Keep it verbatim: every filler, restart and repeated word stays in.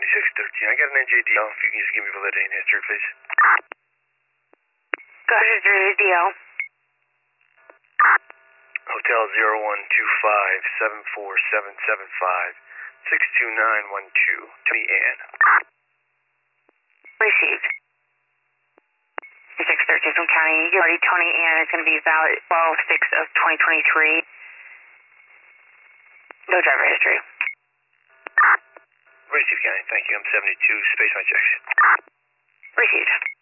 seventy-six thirteen. I got an N J D L. If you can just give me validity and history, please. Go ahead, D L. Hotel zero one two five seven four seven seven five six two nine one two. Tony Ann. Received. six thirteen from County. You already Tony Ann is going to be valid twelve six of twenty twenty-three. No driver history. Received, County. Thank you. I'm seventy-two. Space my checks. Received.